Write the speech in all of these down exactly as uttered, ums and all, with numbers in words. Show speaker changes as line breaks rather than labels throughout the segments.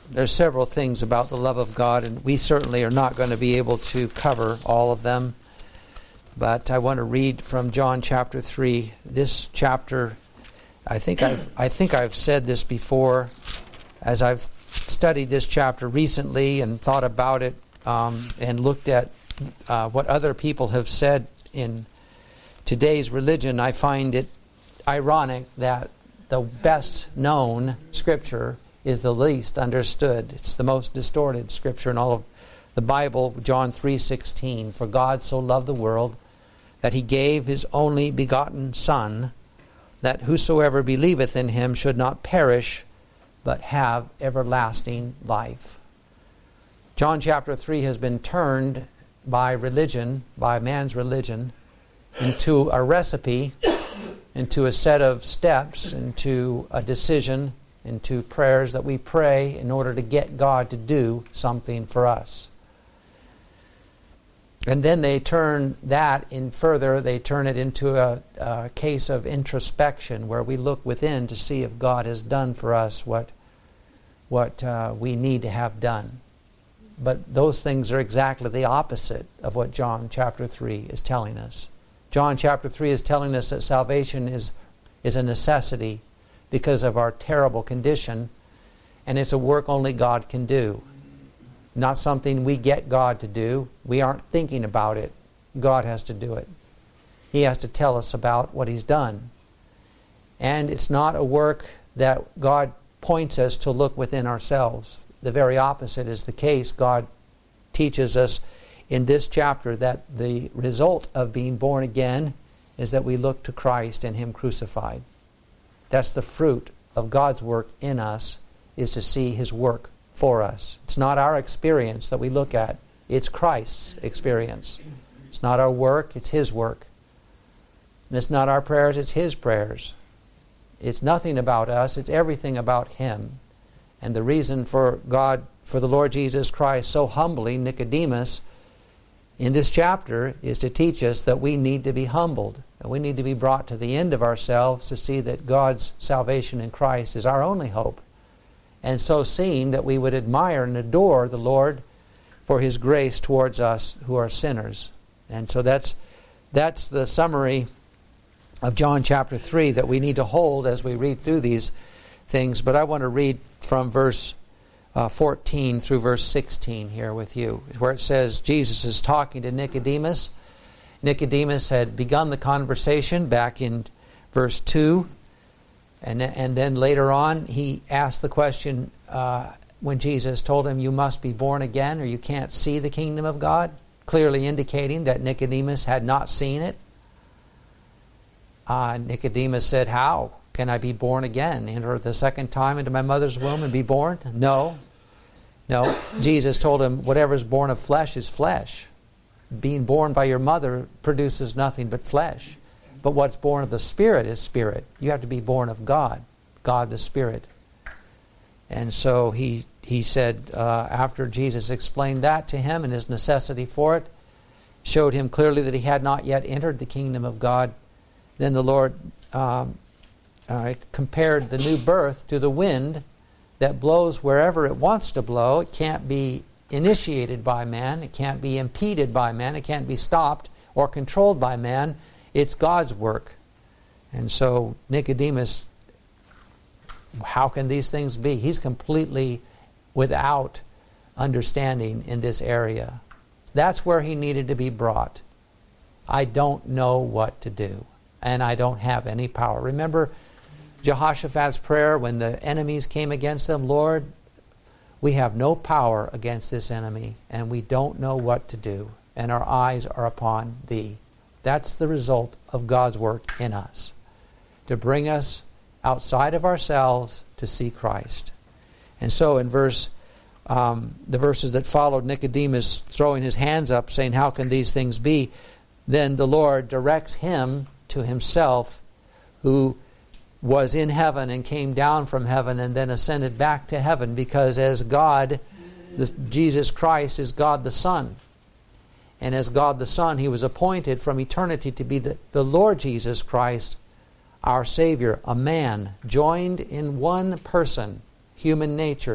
there's several things about the love of God, and we certainly are not going to be able to cover all of them. But I want to read from John chapter three. This chapter, I think I've I think I've said this before, as I've studied this chapter recently and thought about it um, and looked at uh, what other people have said in today's religion. I find it ironic that the best known scripture is the least understood. It's the most distorted scripture in all of the Bible, John three sixteen. For God so loved the world that he gave his only begotten Son, that whosoever believeth in him should not perish, but have everlasting life. John chapter three has been turned by religion, by man's religion, into a recipe, into a set of steps, into a decision, into prayers that we pray in order to get God to do something for us. And then they turn that in further, they turn it into a, a case of introspection where we look within to see if God has done for us what, what uh, we need to have done. But those things are exactly the opposite of what John chapter three is telling us. John chapter three is telling us that salvation is, is a necessity because of our terrible condition, and it's a work only God can do. Not something we get God to do. We aren't thinking about it. God has to do it. He has to tell us about what He's done. And it's not a work that God points us to look within ourselves. The very opposite is the case. God teaches us in this chapter that the result of being born again is that we look to Christ and Him crucified. That's the fruit of God's work in us, is to see His work for us. It's not our experience that we look at. It's Christ's experience. It's not our work, it's His work. And it's not our prayers, it's His prayers. It's nothing about us, it's everything about Him. And the reason for God, for the Lord Jesus Christ, so humbly Nicodemus in this chapter is to teach us that we need to be humbled. And we need to be brought to the end of ourselves to see that God's salvation in Christ is our only hope. And so seeing that we would admire and adore the Lord for His grace towards us who are sinners. And so that's that's the summary of John chapter three that we need to hold as we read through these things. But I want to read from verse uh, fourteen through verse sixteen here with you, where it says Jesus is talking to Nicodemus. Nicodemus had begun the conversation back in verse two. And, and then later on, he asked the question uh, when Jesus told him, you must be born again or you can't see the kingdom of God, clearly indicating that Nicodemus had not seen it. Uh, Nicodemus said, how can I be born again? Enter the second time into my mother's womb and be born? No. No. Jesus told him, whatever is born of flesh is flesh. Being born by your mother produces nothing but flesh. But what's born of the Spirit is spirit. You have to be born of God, God the Spirit. And so he he said, uh, after Jesus explained that to him and his necessity for it, showed him clearly that he had not yet entered the kingdom of God, then the Lord um, uh, compared the new birth to the wind that blows wherever it wants to blow. It can't be initiated by man. It can't be impeded by man. It can't be stopped or controlled by man. It's God's work. And so Nicodemus, how can these things be? He's completely without understanding in this area. That's where he needed to be brought. I don't know what to do, and I don't have any power. Remember Jehoshaphat's prayer when the enemies came against them? Lord, we have no power against this enemy, and we don't know what to do, and our eyes are upon Thee. That's the result of God's work in us, to bring us outside of ourselves to see Christ. And so in verse, um, the verses that followed, Nicodemus throwing his hands up, saying, how can these things be? Then the Lord directs him to himself, who was in heaven and came down from heaven and then ascended back to heaven, because as God, the, Jesus Christ is God the Son. And as God the Son, He was appointed from eternity to be the, the Lord Jesus Christ, our Savior, a man joined in one person, human nature,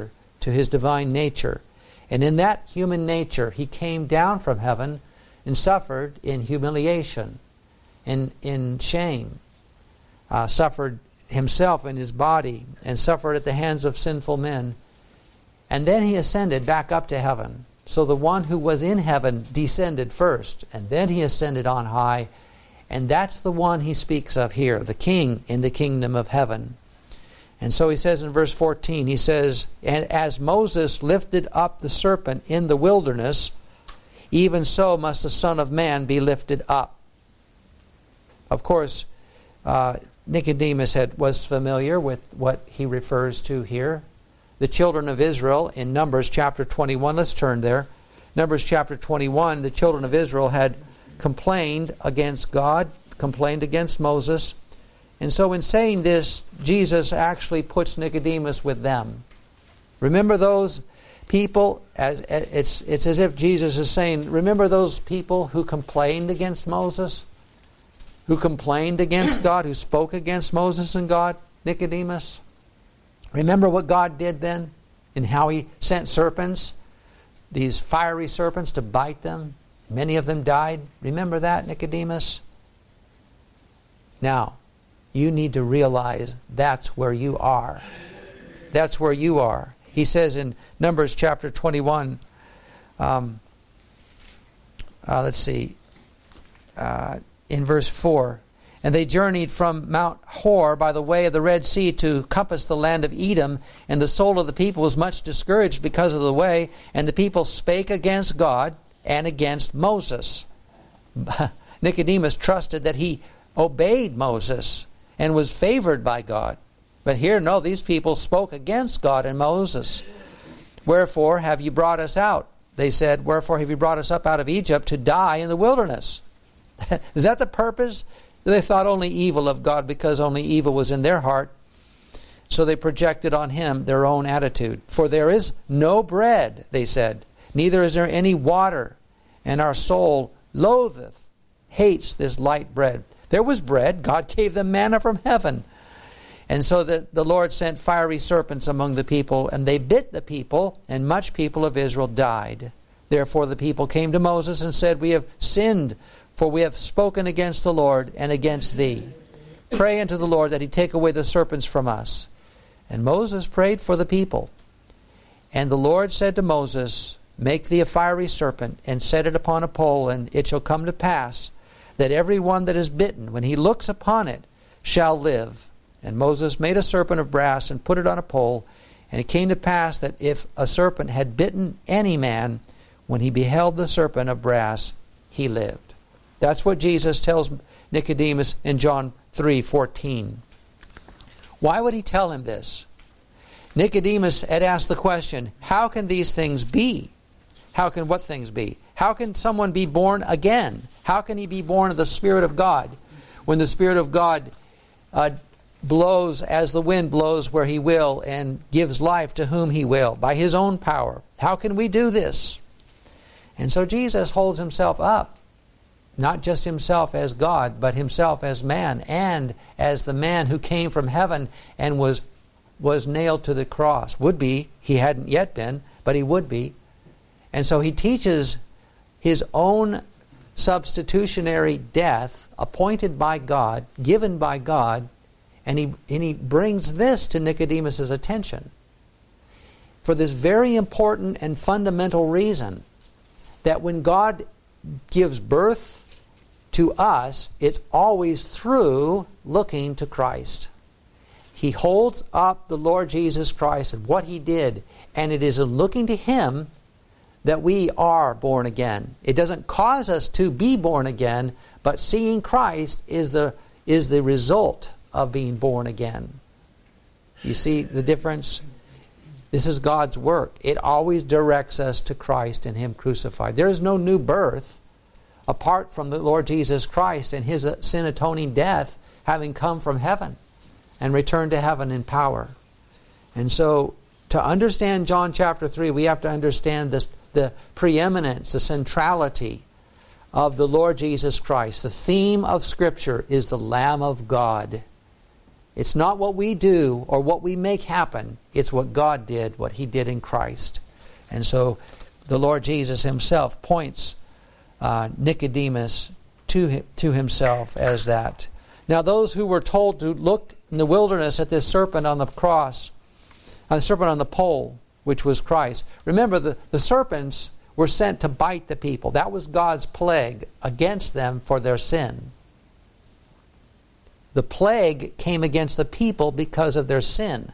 to his divine nature. And in that human nature, he came down from heaven and suffered in humiliation, in, in shame, uh, suffered himself in his body, and suffered at the hands of sinful men. And then he ascended back up to heaven. So the one who was in heaven descended first, and then he ascended on high. And that's the one he speaks of here, the king in the kingdom of heaven. And so he says in verse fourteen, he says, "And as Moses lifted up the serpent in the wilderness, even so must the Son of Man be lifted up." Of course, uh, Nicodemus had, was familiar with what he refers to here. The children of Israel in Numbers chapter twenty-one, let's turn there. Numbers chapter twenty-one, the children of Israel had complained against God, complained against Moses. And so in saying this, Jesus actually puts Nicodemus with them. Remember those people, as it's, it's as if Jesus is saying, remember those people who complained against Moses? Who complained against God, who spoke against Moses and God? Nicodemus. Remember what God did then? And how he sent serpents, these fiery serpents, to bite them. Many of them died. Remember that, Nicodemus? Now, you need to realize that's where you are. That's where you are. He says in Numbers chapter twenty-one, um, uh, let's see, uh, in verse four, "And they journeyed from Mount Hor by the way of the Red Sea to compass the land of Edom, and the soul of the people was much discouraged because of the way, and the people spake against God and against Moses." Nicodemus trusted that he obeyed Moses and was favored by God. But here, no, these people spoke against God and Moses. "Wherefore have you brought us out?" They said, "Wherefore have you brought us up out of Egypt to die in the wilderness?" Is that the purpose? They thought only evil of God because only evil was in their heart. So they projected on him their own attitude. "For there is no bread," they said, "neither is there any water, and our soul loatheth, hates this light bread." There was bread. God gave them manna from heaven. And so the, the Lord sent fiery serpents among the people, and they bit the people, and much people of Israel died. Therefore the people came to Moses and said, "We have sinned, for we have spoken against the Lord and against thee. Pray unto the Lord that he take away the serpents from us." And Moses prayed for the people. And the Lord said to Moses, "Make thee a fiery serpent, and set it upon a pole, and it shall come to pass that every one that is bitten, when he looks upon it, shall live." And Moses made a serpent of brass and put it on a pole. And it came to pass that if a serpent had bitten any man, when he beheld the serpent of brass, he lived. That's what Jesus tells Nicodemus in John three fourteen. Why would he tell him this? Nicodemus had asked the question, how can these things be? How can what things be? How can someone be born again? How can he be born of the Spirit of God when the Spirit of God uh, blows as the wind blows where he will and gives life to whom he will by his own power? How can we do this? And so Jesus holds himself up, not just himself as God, but himself as man, and as the man who came from heaven and was was nailed to the cross. Would be. He hadn't yet been, but he would be. And so he teaches his own substitutionary death, appointed by God, given by God, and he, and he brings this to Nicodemus' attention for this very important and fundamental reason, that when God gives birth to us, it's always through looking to Christ. He holds up the Lord Jesus Christ and what he did, and it is in looking to him that we are born again. It doesn't cause us to be born again, but seeing Christ is the is the result of being born again. You see the difference? This is God's work. It always directs us to Christ and him crucified. There is no new birth apart from the Lord Jesus Christ and his sin-atoning death having come from heaven and returned to heaven in power. And so to understand John chapter three, we have to understand this, the preeminence, the centrality of the Lord Jesus Christ. The theme of Scripture is the Lamb of God. It's not what we do or what we make happen. It's what God did, what He did in Christ. And so the Lord Jesus Himself points uh, Nicodemus to him, to Himself as that. Now those who were told to look in the wilderness at this serpent on the cross, on the serpent on the pole, which was Christ. Remember, the, the serpents were sent to bite the people. That was God's plague against them for their sin. The plague came against the people because of their sin.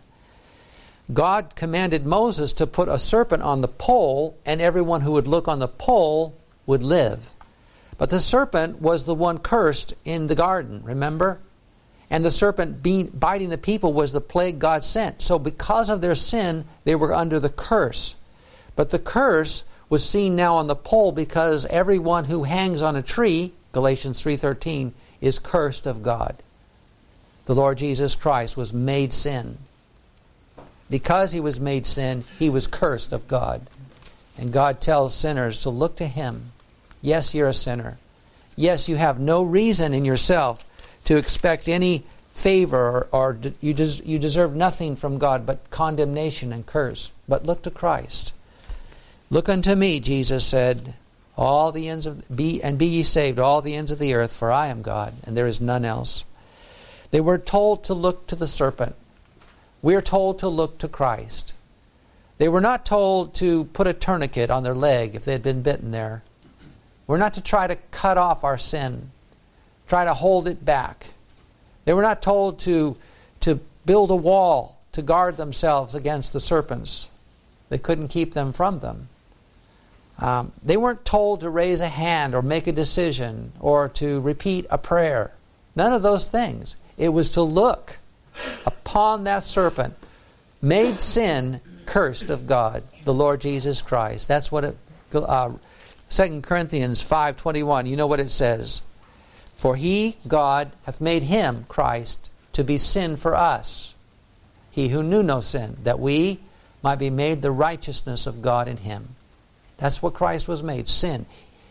God commanded Moses to put a serpent on the pole, and everyone who would look on the pole would live. But the serpent was the one cursed in the garden, remember? And the serpent being, biting the people was the plague God sent. So because of their sin, they were under the curse. But the curse was seen now on the pole because everyone who hangs on a tree, Galatians three thirteen, is cursed of God. The Lord Jesus Christ was made sin. Because He was made sin, He was cursed of God. And God tells sinners to look to Him. Yes, you're a sinner. Yes, you have no reason in yourself to expect any favor, or, or you, des- you deserve nothing from God but condemnation and curse. But look to Christ. Look unto me, Jesus said, all the ends of be and be ye saved, all the ends of the earth, for I am God, and there is none else. They were told to look to the serpent. We are told to look to Christ. They were not told to put a tourniquet on their leg if they had been bitten there. We're not to try to cut off our sin, try to hold it back. They were not told to, to build a wall to guard themselves against the serpents. They couldn't keep them from them. Um, they weren't told to raise a hand or make a decision or to repeat a prayer. None of those things. It was to look upon that serpent, made sin, cursed of God, the Lord Jesus Christ. That's what it, uh, Second Corinthians five twenty-one, you know what it says. For He, God, hath made Him, Christ, to be sin for us, He who knew no sin, that we might be made the righteousness of God in Him. That's what Christ was made, sin.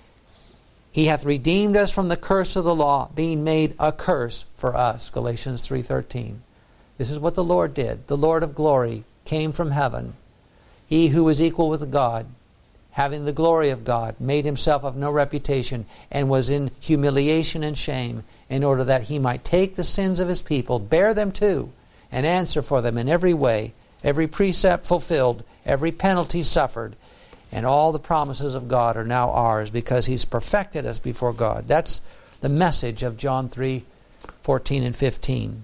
He hath redeemed us from the curse of the law, being made a curse for us, Galatians three thirteen. This is what the Lord did. The Lord of glory came from heaven. He who was equal with God, having the glory of God, made Himself of no reputation, and was in humiliation and shame, in order that He might take the sins of His people, bear them too, and answer for them in every way, every precept fulfilled, every penalty suffered. And all the promises of God are now ours because He's perfected us before God. That's the message of John three fourteen and fifteen.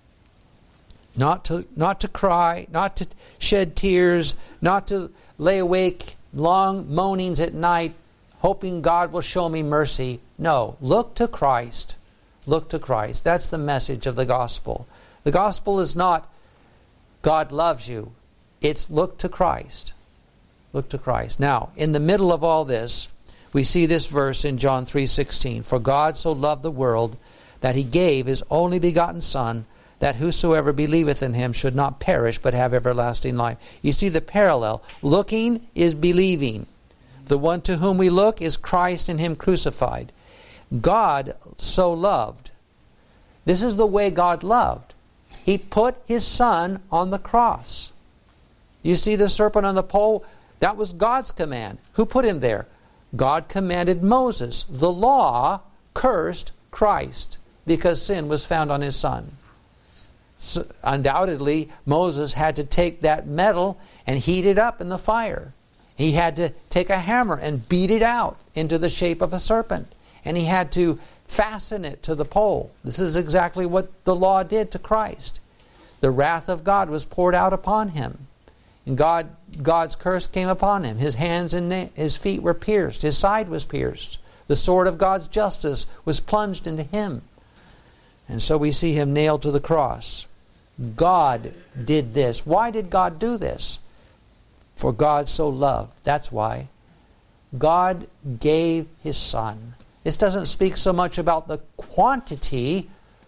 Not to, not to cry, not to shed tears, not to lay awake long moanings at night, hoping God will show me mercy. No, look to Christ. Look to Christ. That's the message of the gospel. The gospel is not God loves you. It's look to Christ. Look to Christ. Now, in the middle of all this, we see this verse in John three sixteen. For God so loved the world that He gave His only begotten Son, that whosoever believeth in Him should not perish but have everlasting life. You see the parallel. Looking is believing. The one to whom we look is Christ and Him crucified. God so loved. This is the way God loved. He put His Son on the cross. You see the serpent on the pole? That was God's command. Who put Him there? God commanded Moses. The law cursed Christ because sin was found on His Son. So, undoubtedly, Moses had to take that metal and heat it up in the fire. He had to take a hammer and beat it out into the shape of a serpent. And he had to fasten it to the pole. This is exactly what the law did to Christ. The wrath of God was poured out upon Him. And God, God's curse came upon Him. His hands and na- His feet were pierced. His side was pierced. The sword of God's justice was plunged into Him. And so we see Him nailed to the cross. God did this. Why did God do this? For God so loved. That's why. God gave His Son. This doesn't speak so much about the quantity,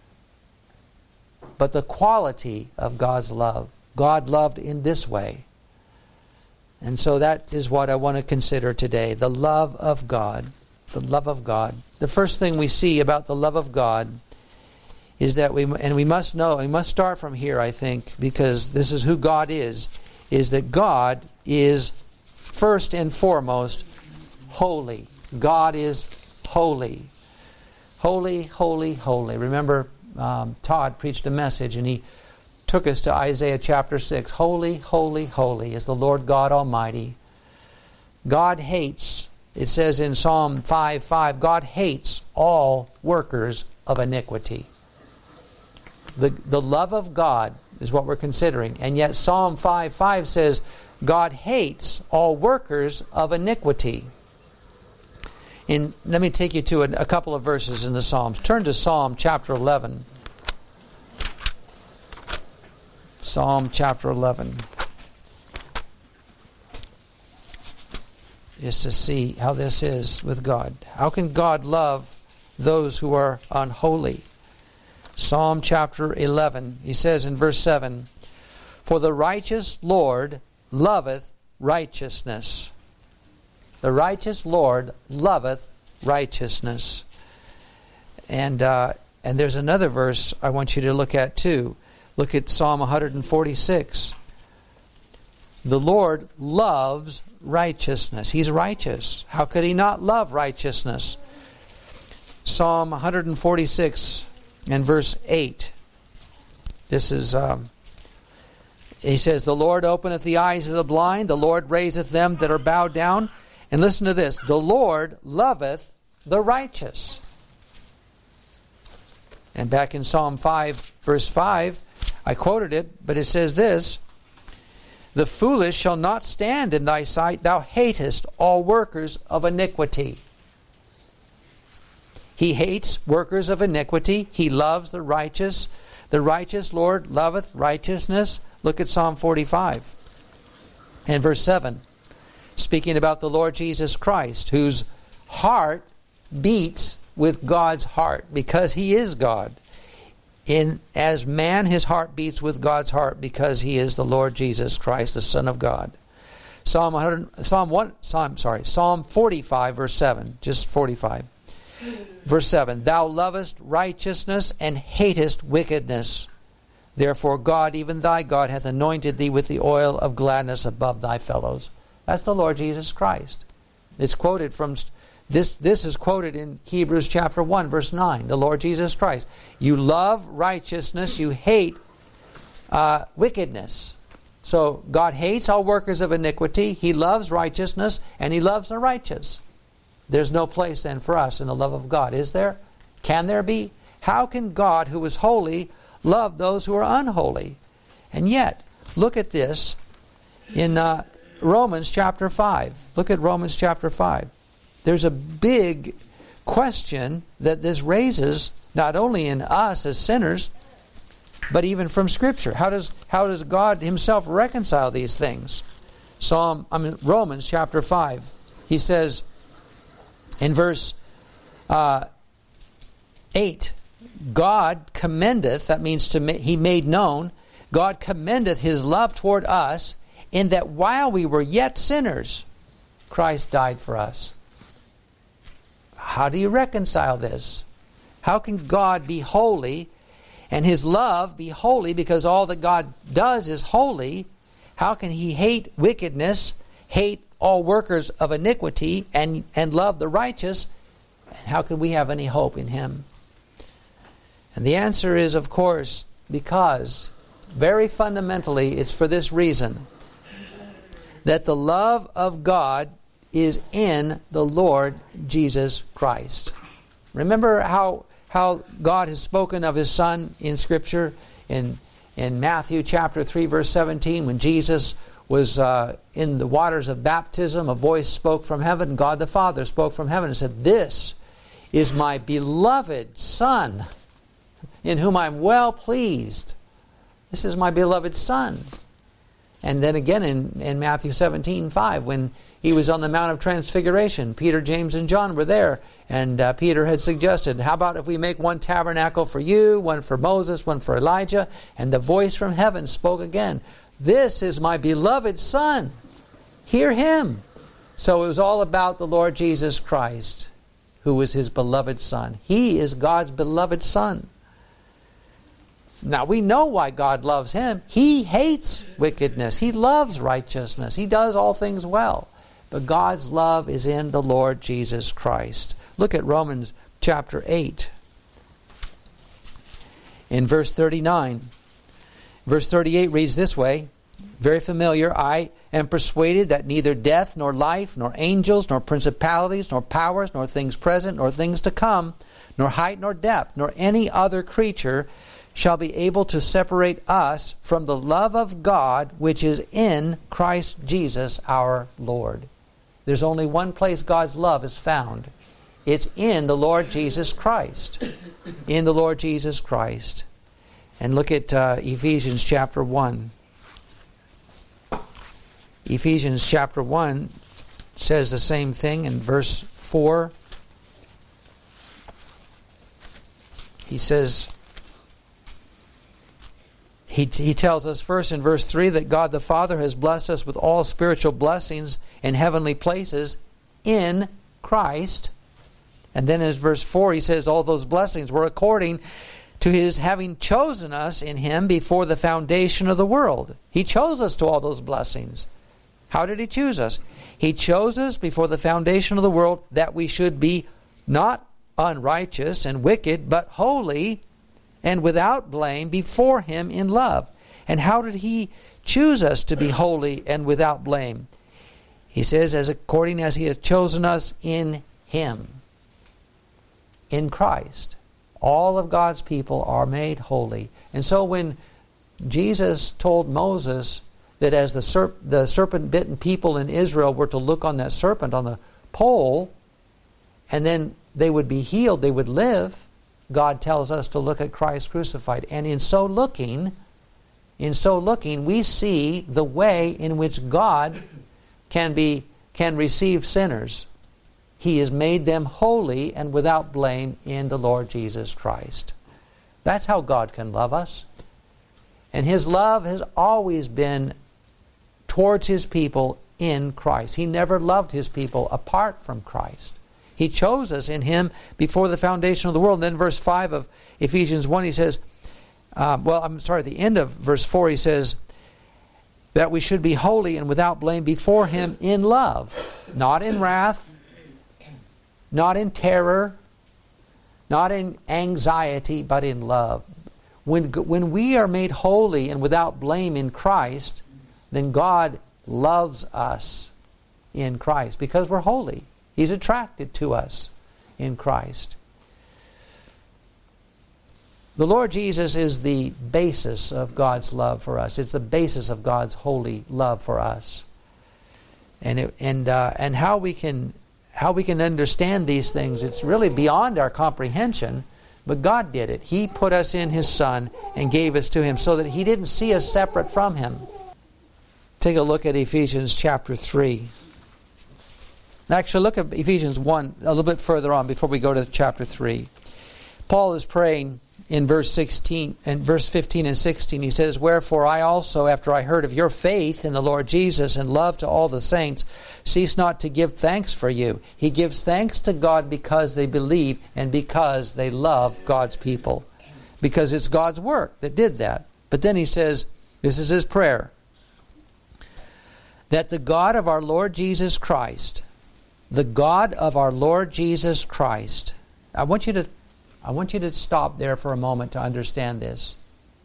but the quality of God's love. God loved in this way. And so that is what I want to consider today. The love of God. The love of God. The first thing we see about the love of God is that we, and we must know, we must start from here, I think, because this is who God is, is that God is first and foremost holy. God is holy. Holy, holy, holy. Remember, um, Todd preached a message and he took us to Isaiah chapter six. Holy, holy, holy is the Lord God Almighty. God hates, it says in Psalm five five, God hates all workers of iniquity. The, the love of God is what we're considering. And yet Psalm five five says, God hates all workers of iniquity. In, let me take you to a, a couple of verses in the Psalms. Turn to Psalm chapter eleven. Psalm chapter eleven. Just to see how this is with God. How can God love those who are unholy? Psalm chapter eleven. He says in verse seven, For the righteous Lord loveth righteousness. The righteous Lord loveth righteousness. And uh, and there's another verse I want you to look at too. Look at Psalm one forty-six. The Lord loves righteousness. He's righteous. How could He not love righteousness? Psalm one forty-six and verse eight. This is, um, he says, The Lord openeth the eyes of the blind. The Lord raiseth them that are bowed down. And listen to this. The Lord loveth the righteous. And back in Psalm five, verse five, I quoted it, but it says this, The foolish shall not stand in thy sight. Thou hatest all workers of iniquity. He hates workers of iniquity. He loves the righteous. The righteous Lord loveth righteousness. Look at Psalm forty-five and verse seven. Speaking about the Lord Jesus Christ, whose heart beats with God's heart because He is God. In as man, his heart beats with God's heart because He is the Lord Jesus Christ, the Son of God. Psalm one hundred, Psalm one, Psalm sorry, Psalm forty-five, verse seven, just forty-five, verse seven. Thou lovest righteousness and hatest wickedness. Therefore, God, even thy God, hath anointed thee with the oil of gladness above thy fellows. That's the Lord Jesus Christ. It's quoted from this. This is quoted in Hebrews chapter one, verse nine. The Lord Jesus Christ. You love righteousness. You hate uh, wickedness. So God hates all workers of iniquity. He loves righteousness, and He loves the righteous. There's no place then for us in the love of God, is there? Can there be? How can God, who is holy, love those who are unholy? And yet, look at this in Uh, Romans chapter five. Look at Romans chapter five. There's a big question that this raises, not only in us as sinners, but even from Scripture. How does how does God Himself reconcile these things? Psalm, I mean Romans chapter five. He says in verse uh, eight, God commendeth, that means to ma- He made known, God commendeth His love toward us, in that while we were yet sinners, Christ died for us. How do you reconcile this? How can God be holy and His love be holy because all that God does is holy? How can He hate wickedness, hate all workers of iniquity, and, and love the righteous? And how can we have any hope in Him? And the answer is, of course, because very fundamentally it's for this reason, that the love of God is in the Lord Jesus Christ. Remember how how God has spoken of His Son in Scripture in in Matthew chapter three, verse seventeen, when Jesus was uh, in the waters of baptism, a voice spoke from heaven. God the Father spoke from heaven and said, "This is my beloved Son, in whom I'm well pleased. This is my beloved Son." And then again in, in Matthew seventeen five, when He was on the Mount of Transfiguration, Peter, James, and John were there. And uh, Peter had suggested, how about if we make one tabernacle for you, one for Moses, one for Elijah? And the voice from heaven spoke again, "This is my beloved Son. Hear Him." So it was all about the Lord Jesus Christ, who was His beloved Son. He is God's beloved Son. Now we know why God loves him. He hates wickedness. He loves righteousness. He does all things well. But God's love is in the Lord Jesus Christ. Look at Romans chapter eight. In verse thirty-nine. Verse thirty-eight reads this way. Very familiar. I am persuaded that neither death, nor life, nor angels, nor principalities, nor powers, nor things present, nor things to come, nor height, nor depth, nor any other creature shall be able to separate us from the love of God which is in Christ Jesus our Lord. There's only one place God's love is found. It's in the Lord Jesus Christ. In the Lord Jesus Christ. And look at uh, Ephesians chapter one. Ephesians chapter one says the same thing in verse four. He says, he, he tells us first in verse three that God the Father has blessed us with all spiritual blessings in heavenly places in Christ. And then in verse four he says all those blessings were according to his having chosen us in him before the foundation of the world. He chose us to all those blessings. How did he choose us? He chose us before the foundation of the world that we should be not unrighteous and wicked, but holy and without blame before him in love. And how did he choose us to be holy and without blame? He says, as according as he has chosen us in him. In Christ. All of God's people are made holy. And so when Jesus told Moses that as the, serp- the serpent-bitten people in Israel were to look on that serpent on the pole, and then they would be healed, they would live, God tells us to look at Christ crucified. And in so looking, in so looking, we see the way in which God can be can receive sinners. He has made them holy and without blame in the Lord Jesus Christ. That's how God can love us. And his love has always been towards his people in Christ. He never loved his people apart from Christ. He chose us in him before the foundation of the world. And then verse five of Ephesians one, he says, uh, well, I'm sorry, at the end of verse four, he says, that we should be holy and without blame before him in love, not in wrath, not in terror, not in anxiety, but in love. When, when we are made holy and without blame in Christ, then God loves us in Christ because we're holy. He's attracted to us in Christ. The Lord Jesus is the basis of God's love for us. It's the basis of God's holy love for us. And it, and uh, and how we can how we can understand these things, it's really beyond our comprehension. But God did it. He put us in his Son and gave us to him so that he didn't see us separate from him. Take a look at Ephesians chapter three. Actually, look at Ephesians one a little bit further on before we go to chapter three. Paul is praying in verse sixteen and verse fifteen and sixteen. He says, wherefore I also, after I heard of your faith in the Lord Jesus and love to all the saints, cease not to give thanks for you. He gives thanks to God because they believe and because they love God's people. Because it's God's work that did that. But then he says, this is his prayer, that the God of our Lord Jesus Christ, the God of our Lord Jesus Christ. I want you to I want you to stop there for a moment to understand this.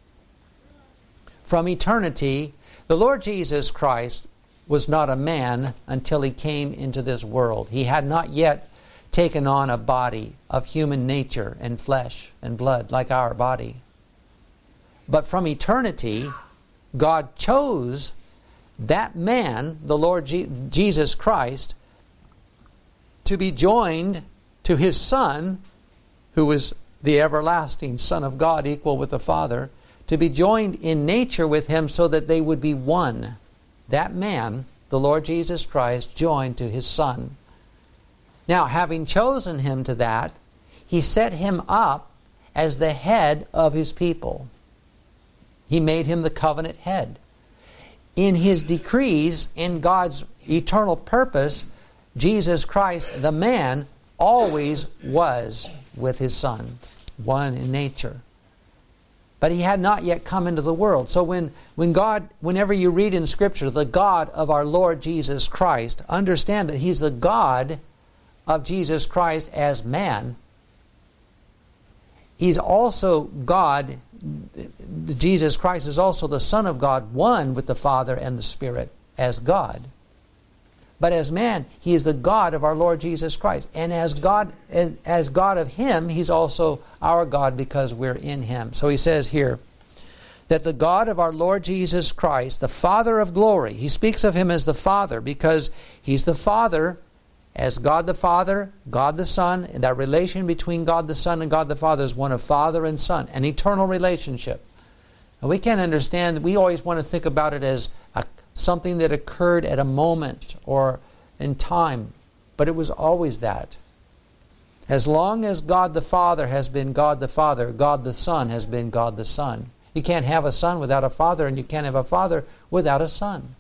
From eternity, the Lord Jesus Christ was not a man until he came into this world. He had not yet taken on a body of human nature and flesh and blood like our body. But from eternity, God chose that man, the Lord Je- Jesus Christ, to be joined to his Son, who is the everlasting Son of God, equal with the Father, to be joined in nature with him so that they would be one. That man, the Lord Jesus Christ, joined to his Son. Now, having chosen him to that, he set him up as the head of his people. He made him the covenant head. In his decrees, in God's eternal purpose, Jesus Christ, the man, always was with his Son, one in nature. but he had not yet come into the world. So when, when God, whenever you read in Scripture, the God of our Lord Jesus Christ, understand that he's the God of Jesus Christ as man. He's also God. Jesus Christ is also the Son of God, one with the Father and the Spirit as God. But as man, he is the God of our Lord Jesus Christ. And as God, as God of him, he's also our God because we're in him. So he says here that the God of our Lord Jesus Christ, the Father of glory, he speaks of him as the Father because he's the Father as God the Father, God the Son, and that relation between God the Son and God the Father is one of Father and Son, an eternal relationship. And we can't understand, we always want to think about it as a something that occurred at a moment or in time, but it was always that. As long as God the Father has been God the Father, God the Son has been God the Son. You can't have a son without a father, and you can't have a father without a son.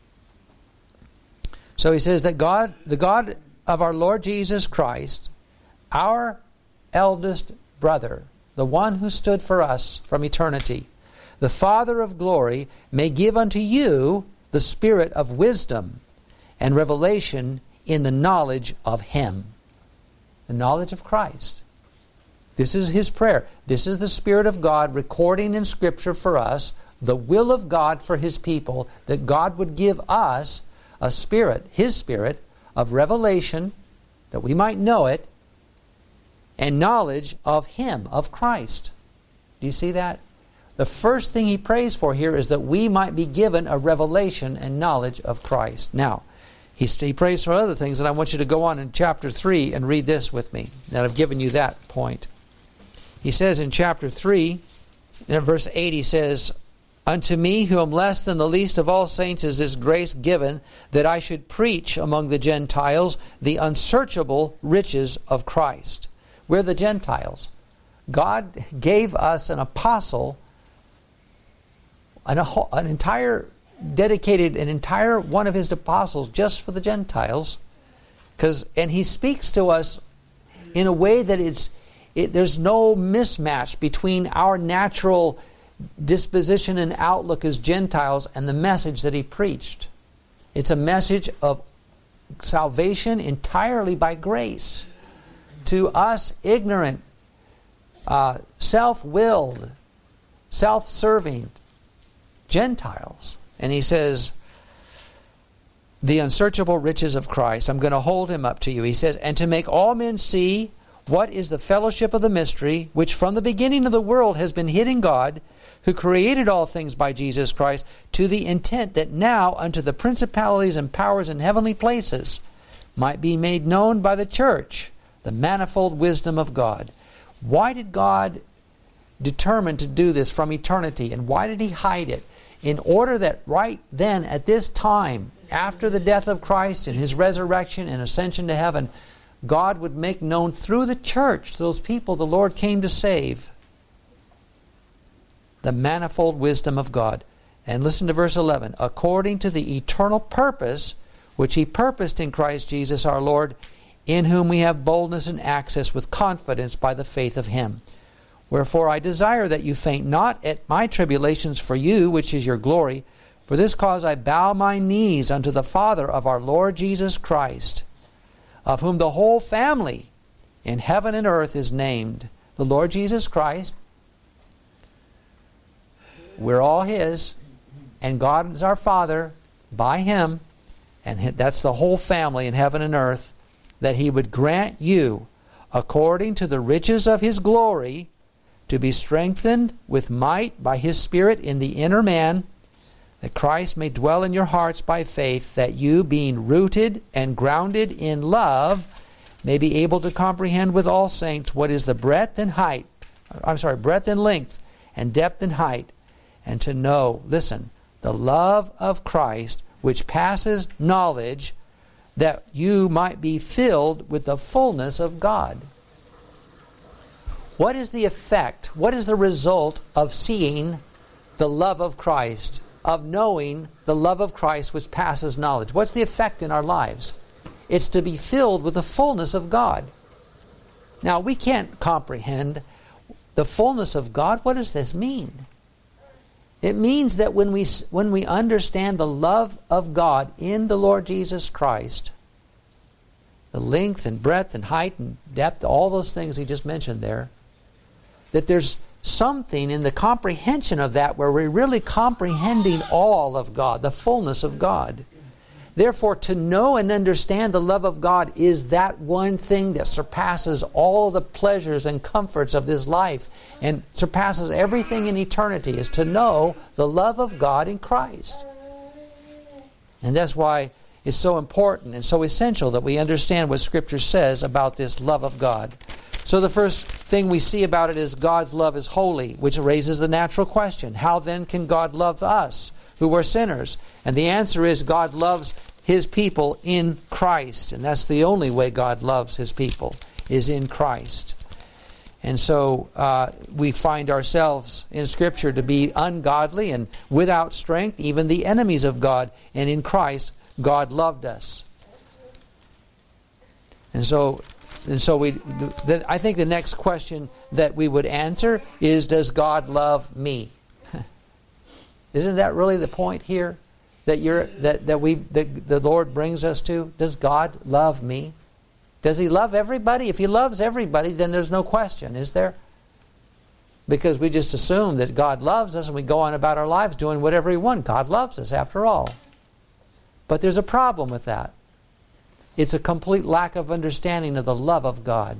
So he says that God, the God of our Lord Jesus Christ, our eldest brother, the one who stood for us from eternity, the Father of glory, may give unto you the spirit of wisdom and revelation in the knowledge of him. The knowledge of Christ. This is his prayer. This is the Spirit of God recording in Scripture for us the will of God for his people, that God would give us a spirit, his spirit, of revelation, that we might know it, and knowledge of him, of Christ. Do you see that? The first thing he prays for here is that we might be given a revelation and knowledge of Christ. Now, he, he prays for other things, and I want you to go on in chapter three and read this with me. Now, I've given you that point. He says in chapter three, in verse eight, he says, Unto me, who am less than the least of all saints, is this grace given, that I should preach among the Gentiles the unsearchable riches of Christ. We're the Gentiles. God gave us an apostle, An, an entire, dedicated an entire one of his apostles just for the Gentiles. Because, and he speaks to us in a way that it's, it, there's no mismatch between our natural disposition and outlook as Gentiles and the message that he preached. It's a message of salvation entirely by grace to us ignorant, uh, self-willed, self-serving Gentiles. And he says, the unsearchable riches of Christ, I'm going to hold him up to you. He says, and to make all men see what is the fellowship of the mystery, which from the beginning of the world has been hid in God, who created all things by Jesus Christ, to the intent that now unto the principalities and powers in heavenly places might be made known by the church the manifold wisdom of God. Why did God determine to do this from eternity, and why did he hide it? In order that right then, at this time, after the death of Christ and his resurrection and ascension to heaven, God would make known through the church, those people the Lord came to save, the manifold wisdom of God. And listen to verse eleven. According to the eternal purpose which he purposed in Christ Jesus our Lord, in whom we have boldness and access with confidence by the faith of him. Wherefore I desire that you faint not at my tribulations for you, which is your glory. For this cause I bow my knees unto the Father of our Lord Jesus Christ, of whom the whole family in heaven and earth is named. The Lord Jesus Christ, we're all his, and God is our Father by him, and that's the whole family in heaven and earth, that he would grant you, according to the riches of his glory, to be strengthened with might by his Spirit in the inner man, that Christ may dwell in your hearts by faith, that you, being rooted and grounded in love, may be able to comprehend with all saints what is the breadth and height, I'm sorry, breadth and length, and depth and height, and to know, listen, the love of Christ, which passes knowledge, that you might be filled with the fullness of God. What is the effect? What is the result of seeing the love of Christ, of knowing the love of Christ which passes knowledge? What's the effect in our lives? It's to be filled with the fullness of God. Now, we can't comprehend The fullness of God, what does this mean? It means that when we when we understand the love of God in the Lord Jesus Christ, the length and breadth and height and depth, all those things he just mentioned there, that there's something in the comprehension of that where we're really comprehending all of God, the fullness of God. Therefore, to know and understand the love of God is that one thing that surpasses all the pleasures and comforts of this life and surpasses everything in eternity, is to know the love of God in Christ. And that's why it's so important and so essential that we understand what Scripture says about this love of God. So the first thing we see about it is God's love is holy, which raises the natural question, how then can God love us who are sinners? And the answer is God loves His people in Christ. And that's the only way God loves His people, is in Christ. And so uh, we find ourselves in Scripture to be ungodly and without strength, even the enemies of God. And in Christ, God loved us. And so, and so we. The, I think the next question that we would answer is, does God love me? Isn't that really the point here that you're that that we that the Lord brings us to? Does God love me? Does He love everybody? If He loves everybody, then there's no question, is there? Because we just assume that God loves us and we go on about our lives doing whatever we want. God loves us after all. But there's a problem with that. It's a complete lack of understanding of the love of God.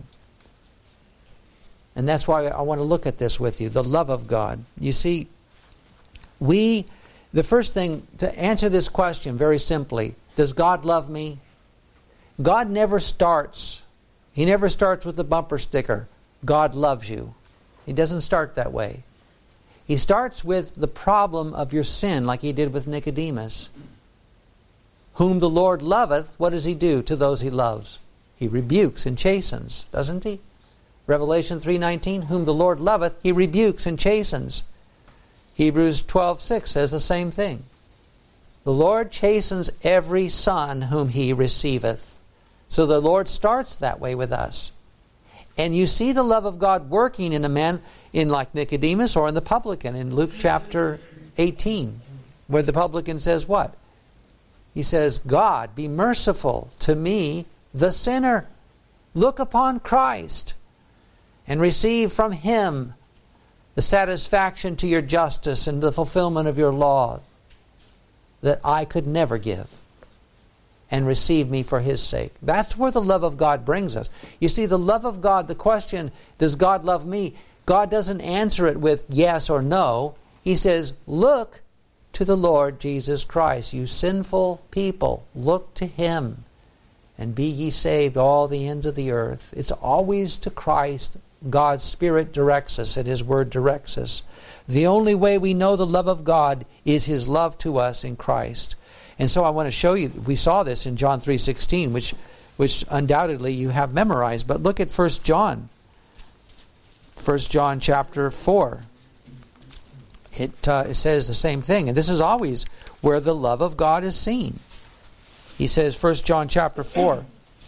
And that's why I want to look at this with you, the love of God. You see, we, the first thing to answer this question very simply, does God love me? God never starts, He never starts with the bumper sticker, God loves you. He doesn't start that way. He starts with the problem of your sin, like He did with Nicodemus. Whom the Lord loveth, what does He do to those He loves? He rebukes and chastens, doesn't He? Revelation three nineteen, whom the Lord loveth, He rebukes and chastens. Hebrews twelve six says the same thing. The Lord chastens every son whom He receiveth. So the Lord starts that way with us. And you see the love of God working in a man in like Nicodemus or in the publican in Luke chapter eighteen, where the publican says what? He says, God, be merciful to me, the sinner. Look upon Christ and receive from Him the satisfaction to your justice and the fulfillment of your law that I could never give. And receive me for His sake. That's where the love of God brings us. You see, the love of God, the question, does God love me? God doesn't answer it with yes or no. He says, look to the Lord Jesus Christ. You sinful people, look to Him. And be ye saved all the ends of the earth. It's always to Christ. God's Spirit directs us and His Word directs us. The only way we know the love of God is His love to us in Christ. And so I want to show you, we saw this in John three sixteen, which which undoubtedly you have memorized. But look at First John. First John chapter four. It, uh, it says the same thing. And this is always where the love of God is seen. He says, First John chapter four.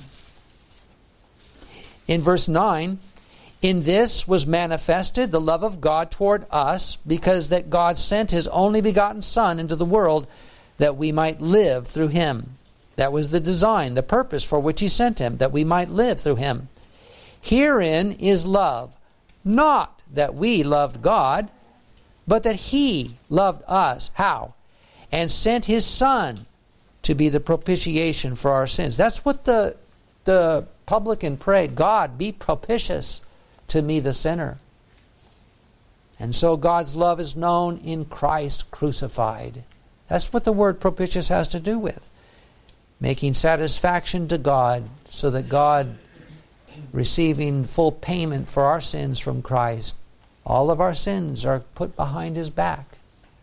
In verse nine, in this was manifested the love of God toward us, because that God sent His only begotten Son into the world, that we might live through Him. That was the design, the purpose for which He sent Him, that we might live through Him. Herein is love, not that we loved God, but that He loved us. How? And sent His Son to be the propitiation for our sins. That's what the, the publican prayed. God, be propitious to me, the sinner. And so God's love is known in Christ crucified. That's what the word propitious has to do with. Making satisfaction to God so that God, receiving full payment for our sins from Christ, all of our sins are put behind His back.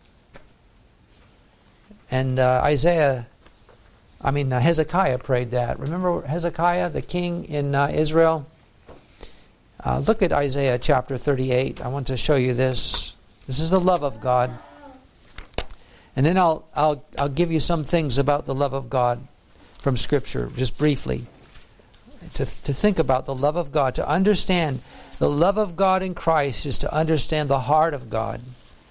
And uh, Isaiah, I mean uh, Hezekiah prayed that. Remember Hezekiah, the king in uh, Israel? Uh, look at Isaiah chapter thirty-eight. I want to show you this. This is the love of God. And then I'll I'll I'll give you some things about the love of God from Scripture, just briefly. to, to think about the love of God, to understand the love of God in Christ is to understand the heart of God.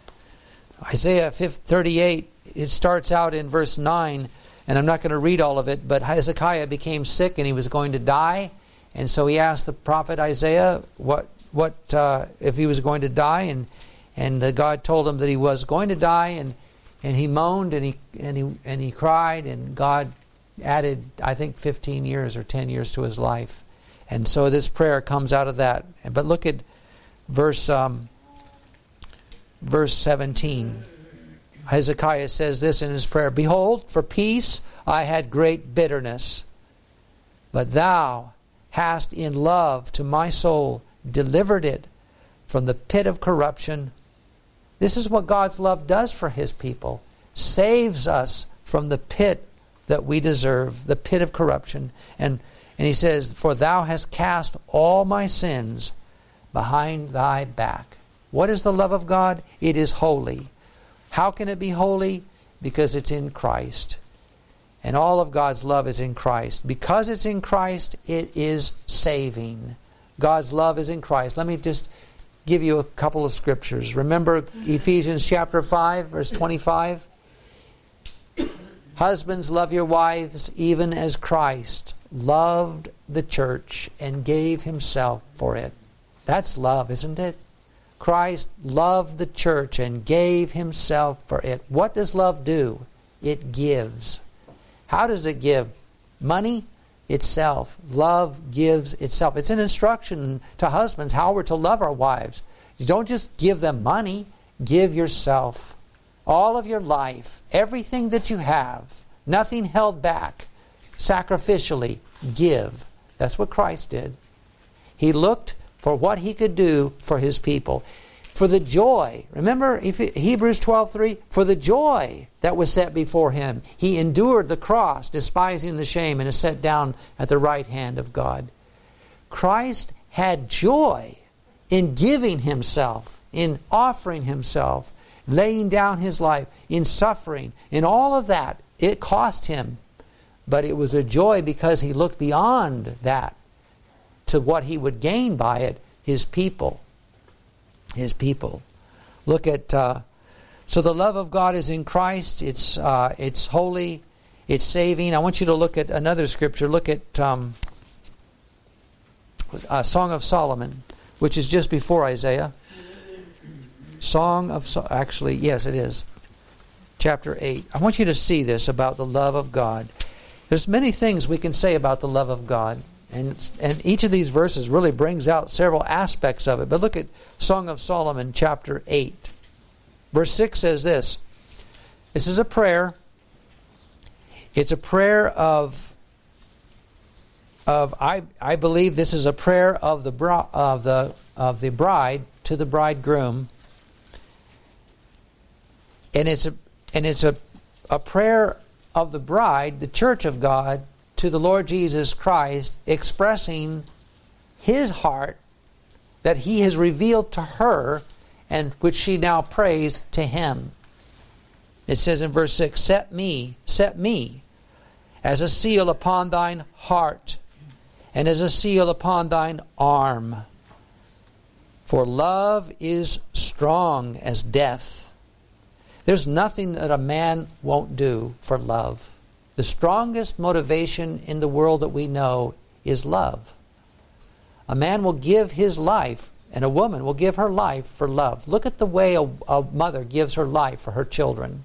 Isaiah thirty-eight, it starts out in verse nine, and I'm not going to read all of it, but Hezekiah became sick and he was going to die, and so he asked the prophet Isaiah what what uh, if he was going to die, and and uh, God told him that he was going to die, and and he moaned and he and he and he cried, and God added, I think, fifteen years or ten years to his life. And so this prayer comes out of that. But look at verse um, verse seventeen. Hezekiah says this in his prayer, "Behold, for peace I had great bitterness, but thou hast in love to my soul delivered it from the pit of corruption." This is what God's love does for His people. Saves us from the pit that we deserve, the pit of corruption. And, and He says, "For thou hast cast all my sins behind thy back." What is the love of God? It is holy. How can it be holy? Because it's in Christ. And all of God's love is in Christ. Because it's in Christ, it is saving. God's love is in Christ. Let me just give you a couple of scriptures. Remember Ephesians chapter five, verse twenty-five? "Husbands, love your wives, even as Christ loved the church and gave Himself for it." That's love, isn't it? Christ loved the church and gave Himself for it. What does love do? It gives. How does it give? Money? Itself. Love gives itself. It's an instruction to husbands how we're to love our wives. You don't just give them money. Give yourself. All of your life. Everything that you have. Nothing held back. Sacrificially give. That's what Christ did. He looked for what He could do for His people. For the joy. Remember Hebrews twelve three? For the joy that was set before Him, He endured the cross, despising the shame, and is set down at the right hand of God. Christ had joy in giving Himself, in offering Himself, laying down His life, in suffering, in all of that. It cost Him. But it was a joy because He looked beyond that to what He would gain by it, His people. His people. Look at, uh, so the love of God is in Christ. It's uh, it's holy. It's saving. I want you to look at another scripture. Look at um, uh, Song of Solomon, which is just before Isaiah. Song of, so- actually, yes, it is. Chapter eight. I want you to see this about the love of God. There's many things we can say about the love of God. And and each of these verses really brings out several aspects of it. But look at Song of Solomon, chapter eight. Verse six says this. This is a prayer. It's a prayer of, of I I believe this is a prayer of the bro, of the of the bride to the bridegroom. And it's a and it's a, a prayer of the bride, the church of God, to the Lord Jesus Christ, expressing His heart that He has revealed to her and which she now prays to Him. It says in verse six, Set me, set me as a seal upon thine heart and as a seal upon thine arm. For love is strong as death. There's nothing that a man won't do for love. The strongest motivation in the world that we know is love. A man will give his life, and a woman will give her life for love. Look at the way a, a mother gives her life for her children.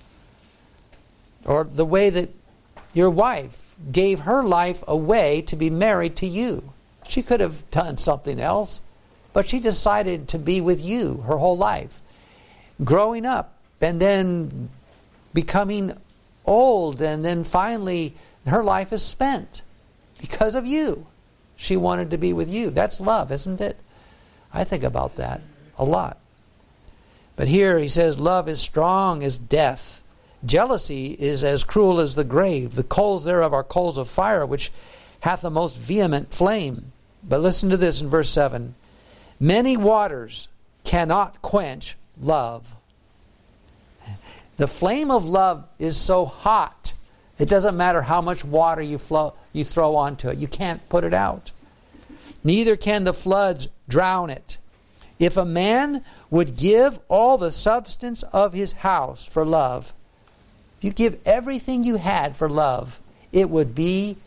Or the way that your wife gave her life away to be married to you. She could have done something else, but she decided to be with you her whole life. Growing up and then becoming old, and then finally her life is spent because of you. She wanted to be with you. That's love, isn't it? I think about that a lot. But here he says, love is strong as death. Jealousy is as cruel as the grave. The coals thereof are coals of fire, which hath the most vehement flame. But listen to this in verse seven. Many waters cannot quench love. The flame of love is so hot It doesn't matter how much water you flow, you throw onto it. You can't put it out. Neither can the floods drown it. If a man would give all the substance of his house for love, if you give everything you had for love, it would be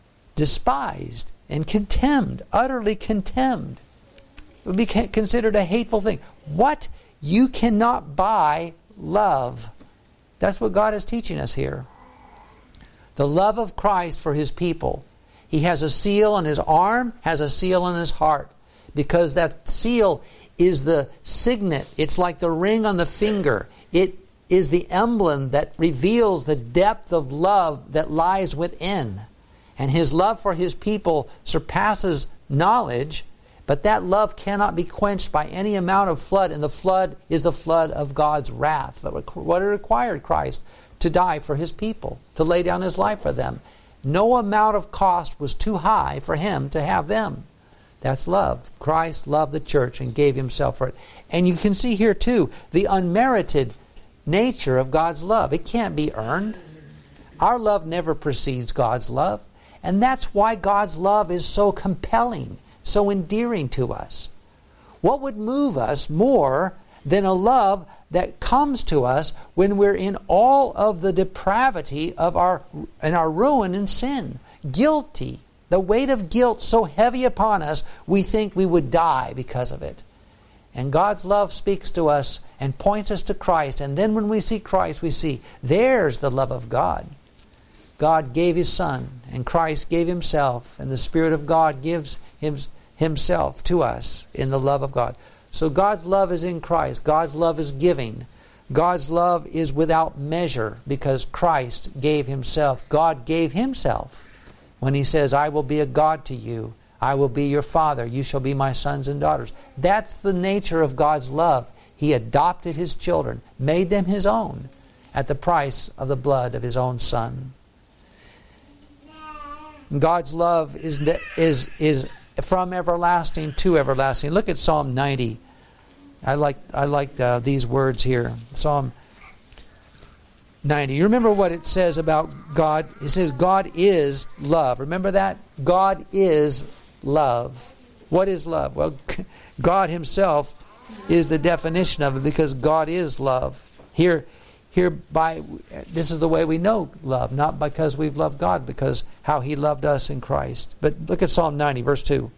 despised and contemned, utterly contemned. It would be considered a hateful thing. What? You cannot buy love. That's what God is teaching us here. The love of Christ for His people. He has a seal on His arm, has a seal on His heart. Because that seal is the signet. It's like the ring on the finger. It is the emblem that reveals the depth of love that lies within. And His love for His people surpasses knowledge, but that love cannot be quenched by any amount of flood, and the flood is the flood of God's wrath. What it required Christ to die for His people, to lay down His life for them. No amount of cost was too high for Him to have them. That's love. Christ loved the church and gave Himself for it. And you can see here too, the unmerited nature of God's love. It can't be earned. Our love never precedes God's love. And that's why God's love is so compelling, so endearing to us. What would move us more than a love that comes to us when we're in all of the depravity of our and our ruin and sin? Guilty. The weight of guilt so heavy upon us, we think we would die because of it. And God's love speaks to us and points us to Christ. And then when we see Christ, we see, there's the love of God. God gave His Son, and Christ gave Himself, and the Spirit of God gives him, Himself to us in the love of God. So God's love is in Christ. God's love is giving. God's love is without measure because Christ gave Himself. God gave Himself when He says, I will be a God to you. I will be your Father. You shall be my sons and daughters. That's the nature of God's love. He adopted His children, made them His own at the price of the blood of His own Son. God's love is, is, is from everlasting to everlasting. Look at Psalm ninety. I like, I like uh, these words here. Psalm ninety. You remember what it says about God? It says God is love. Remember that? God is love. What is love? Well, God Himself is the definition of it because God is love. Here, Hereby, this is the way we know love, not because we've loved God, because how He loved us in Christ. But look at Psalm ninety, verse two.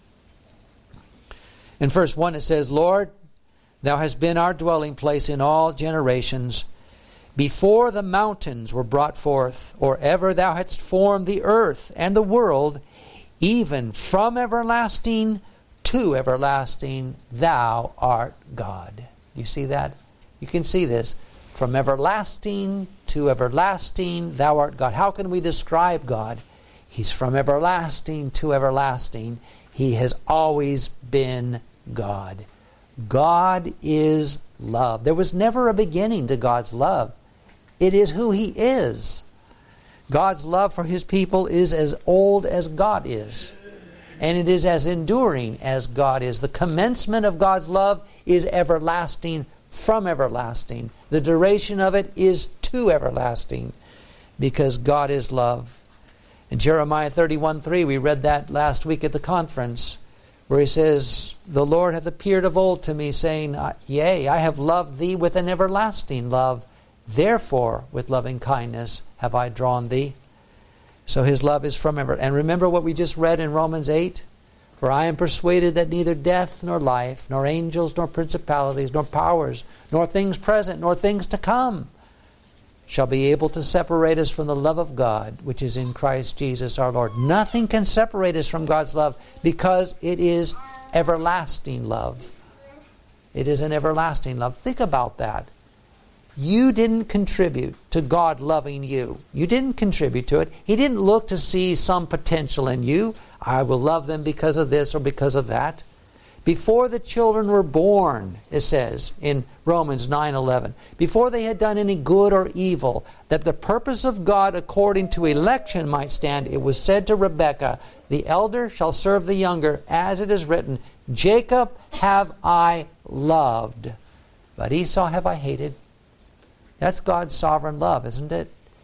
In verse one it says, Lord, Thou hast been our dwelling place in all generations. Before the mountains were brought forth, or ever Thou hadst formed the earth and the world, even from everlasting to everlasting, Thou art God. You see that? You can see this. From everlasting to everlasting, Thou art God. How can we describe God? He's from everlasting to everlasting. He has always been God. God is love. There was never a beginning to God's love. It is who He is. God's love for His people is as old as God is. And it is as enduring as God is. The commencement of God's love is everlasting from everlasting. The duration of it is to everlasting because God is love. In Jeremiah thirty-one three, we read that last week at the conference, where He says, The Lord hath appeared of old to me, saying, Yea, I have loved thee with an everlasting love. Therefore, with loving kindness have I drawn thee. So His love is from ever. And remember what we just read in Romans eight? For I am persuaded that neither death nor life, nor angels, nor principalities, nor powers, nor things present, nor things to come, shall be able to separate us from the love of God, which is in Christ Jesus our Lord. Nothing can separate us from God's love because it is everlasting love. It is an everlasting love. Think about that. You didn't contribute to God loving you. You didn't contribute to it. He didn't look to see some potential in you. I will love them because of this or because of that. Before the children were born, it says in Romans nine eleven, before they had done any good or evil, that the purpose of God according to election might stand, it was said to Rebekah, the elder shall serve the younger, as it is written, Jacob have I loved, but Esau have I hated. That's God's sovereign love, isn't it?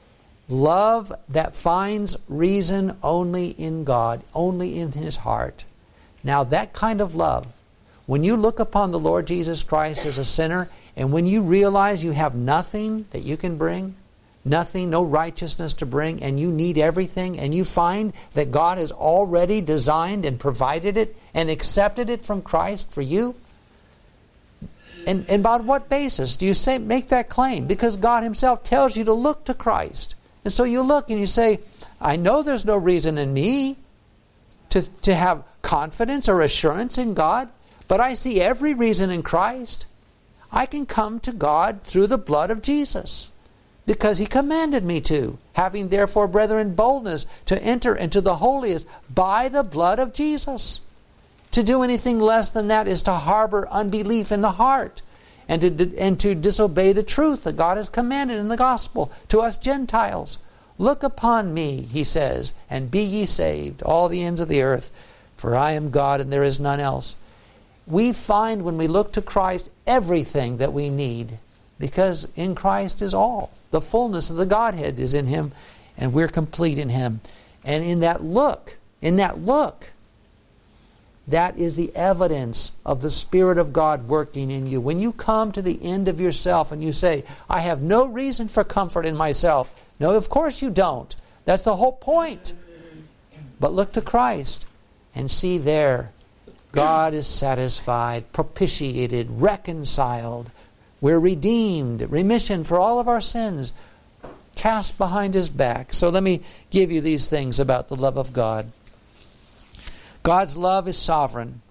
Love that finds reason only in God, only in His heart. Now that kind of love, when you look upon the Lord Jesus Christ as a sinner, and when you realize you have nothing that you can bring, nothing, no righteousness to bring, and you need everything, and you find that God has already designed and provided it and accepted it from Christ for you, and, and on what basis do you say make that claim? Because God Himself tells you to look to Christ. And so you look and you say, I know there's no reason in me to, to have confidence or assurance in God, but I see every reason in Christ. I can come to God through the blood of Jesus, because He commanded me to. Having therefore, brethren, boldness to enter into the holiest by the blood of Jesus. To do anything less than that is to harbor unbelief in the heart, and to, and to disobey the truth that God has commanded in the gospel to us Gentiles. Look upon me, He says, and be ye saved, all the ends of the earth, for I am God and there is none else. We find when we look to Christ everything that we need, because in Christ is all. The fullness of the Godhead is in Him, and we're complete in Him. And in that look, in that look, that is the evidence of the Spirit of God working in you. When you come to the end of yourself and you say, I have no reason for comfort in myself. No, of course you don't. That's the whole point. But look to Christ and see there, God is satisfied, propitiated, reconciled. We're redeemed, remission for all of our sins, cast behind His back. So let me give you these things about the love of God. God's love is sovereign.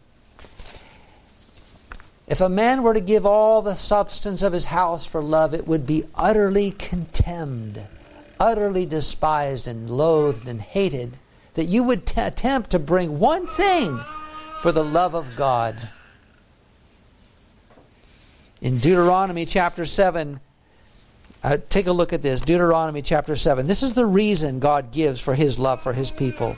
If a man were to give all the substance of his house for love, it would be utterly contemned, utterly despised and loathed and hated, that you would t- attempt to bring one thing for the love of God. In Deuteronomy chapter seven, uh, take a look at this. Deuteronomy chapter seven. This is the reason God gives for His love for His people.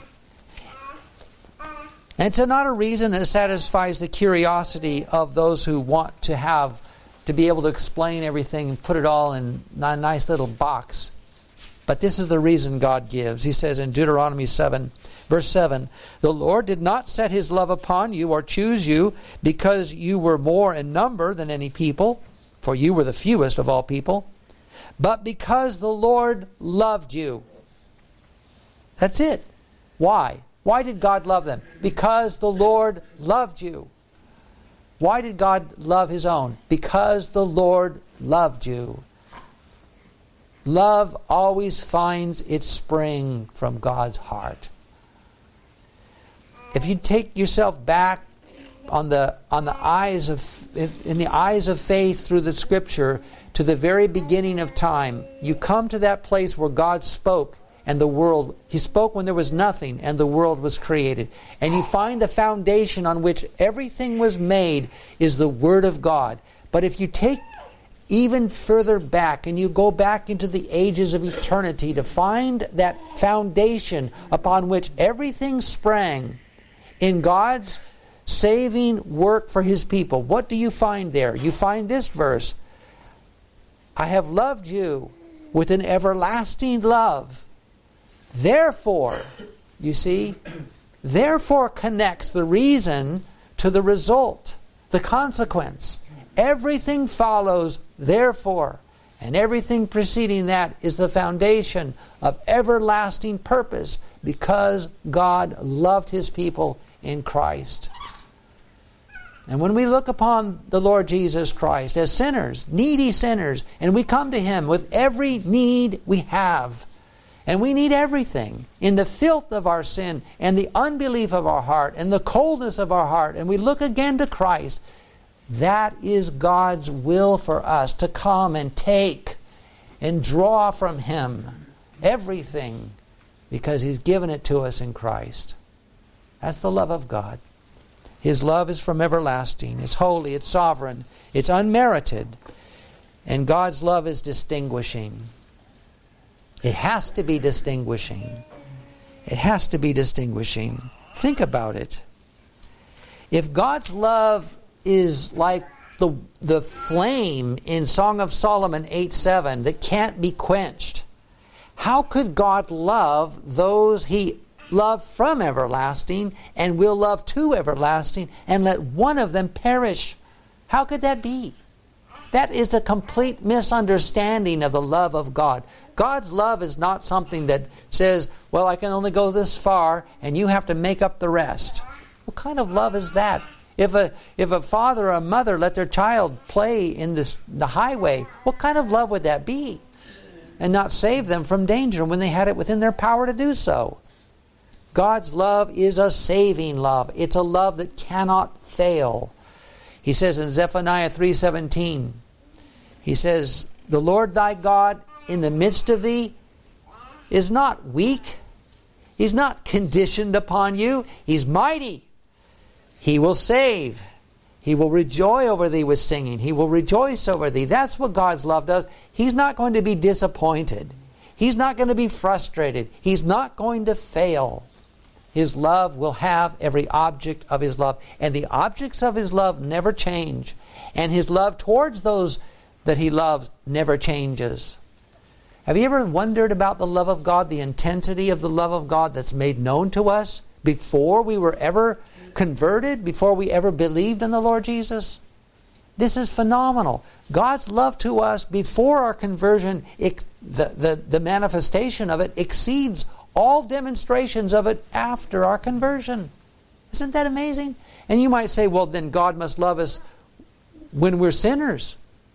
And it's not a reason that satisfies the curiosity of those who want to have, to be able to explain everything and put it all in a nice little box. But this is the reason God gives. He says in Deuteronomy seven, verse seven, the Lord did not set His love upon you or choose you because you were more in number than any people, for you were the fewest of all people, but because the Lord loved you. That's it. Why? Why did God love them? Because the Lord loved you. Why did God love His own? Because the Lord loved you. Love always finds its spring from God's heart. If you take yourself back on the on the eyes of in the eyes of faith through the Scripture to the very beginning of time, you come to that place where God spoke. And the world, He spoke when there was nothing, and the world was created. And you find the foundation on which everything was made is the Word of God. But if you take even further back, and you go back into the ages of eternity to find that foundation upon which everything sprang in God's saving work for His people, what do you find there? You find this verse, I have loved you with an everlasting love. Therefore, you see, therefore connects the reason to the result, the consequence. Everything follows therefore, and everything preceding that is the foundation of everlasting purpose, because God loved His people in Christ. And when we look upon the Lord Jesus Christ as sinners, needy sinners, and we come to Him with every need we have, and we need everything in the filth of our sin and the unbelief of our heart and the coldness of our heart, and we look again to Christ. That is God's will for us, to come and take and draw from Him everything, because He's given it to us in Christ. That's the love of God. His love is from everlasting. It's holy, it's sovereign, it's unmerited. And God's love is distinguishing. It has to be distinguishing. It has to be distinguishing. Think about it. If God's love is like the, the flame in Song of Solomon eight seven that can't be quenched, How could God love those He loved from everlasting and will love to everlasting and let one of them perish? How could that be? That is a complete misunderstanding of the love of God. God's love is not something that says, well, I can only go this far and you have to make up the rest. What kind of love is that? If a if a father or a mother let their child play in this, the highway, what kind of love would that be? And not save them from danger when they had it within their power to do so. God's love is a saving love. It's a love that cannot fail. He says in Zephaniah three seventeen, He says, the Lord thy God in the midst of thee is not weak. He's not conditioned upon you. He's mighty. He will save. He will rejoice over thee with singing. He will rejoice over thee. That's what God's love does. He's not going to be disappointed. He's not going to be frustrated. He's not going to fail. His love will have every object of His love. And the objects of His love never change. And His love towards those that He loves never changes. Have you ever wondered about the love of God, the intensity of the love of God that's made known to us before we were ever converted, before we ever believed in the Lord Jesus? This is phenomenal. God's love to us before our conversion, it, the, the, the manifestation of it exceeds all demonstrations of it after our conversion. Isn't that amazing? And you might say, well, then God must love us when we're sinners.